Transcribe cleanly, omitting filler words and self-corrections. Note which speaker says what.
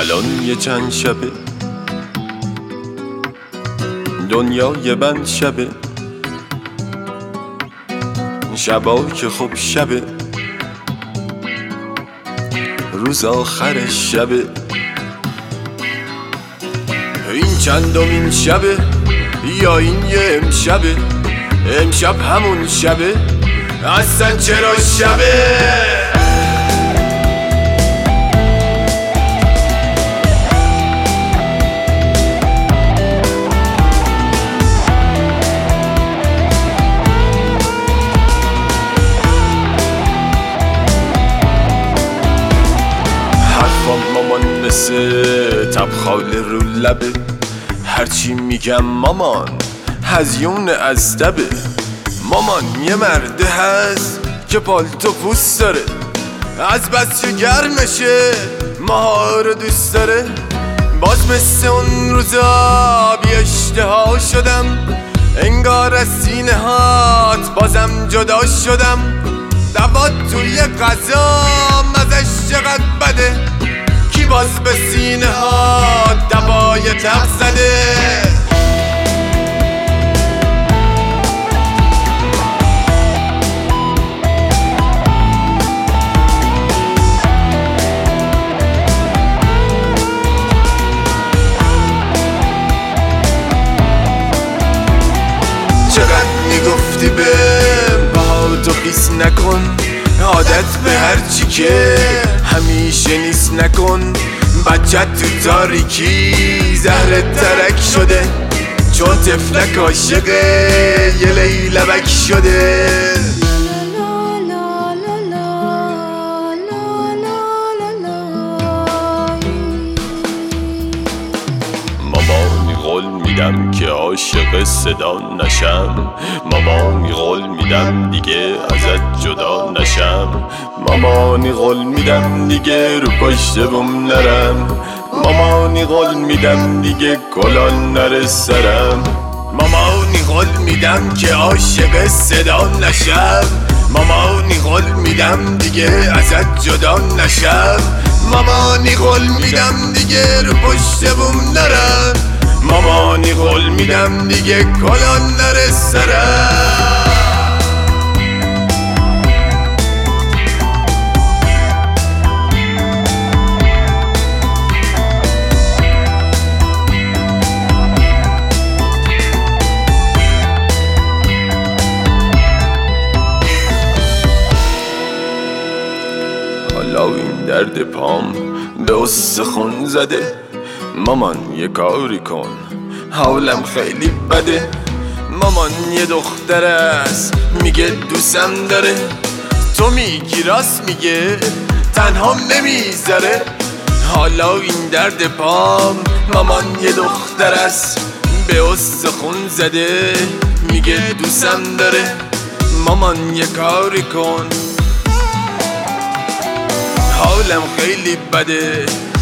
Speaker 1: الان یه چند شبه دنیای من شبه، شبا که خب شبه، روز آخر شبه. این چندمین شبه یا این یه امشبه؟ امشب همون شبه، اصلا چرا شبه؟ مامان مثل تبخال رو لبه، هرچی میگم مامان هزیون از دبه. مامان یه مرده هست که پالتو پوست داره، از بس که گرمشه ماها رو دوست داره. باز مثل اون روزا بی اشتها شدم، انگار از سینه هات بازم جدا شدم. دوات توی غذا مزش چقدر بده، کی باز به سینه ها دوای تب زده. چقدر میگفتی به پاهاتو خیس نکن، عادت به هرچی که همیشه نیست نکن. بچت تو تاریکی زهر ترک شده، چون تفلک عاشق یه لیلبک شده. مامانی قول میدم که عاشق صدا نشم، مامانی قول میدم دیگه ازت جدا نشم. مامانی قول میدم دیگه رو پشت بوم نرم، مامانی قول میدم دیگه کلان نره سرم. مامانی قول میدم که عاشق صدا نشم، مامانی قول میدم دیگه ازت جدا نشم. مامانی قول میدم دیگه رو پشت بوم نرم، مامانی قول میدم دیگه کلان نره سرم. حالا این درد پام به استخون زده، مامان یه کاری کن حالم خیلی بده. مامان یه دختر است میگه دوستم داره، تو میگی راست میگه تنهام نمیذاره. حالا این درد پام مامان یه دختر است به استخون زده، میگه دوستم داره. مامان یه کاری کن حالم خیلی بده.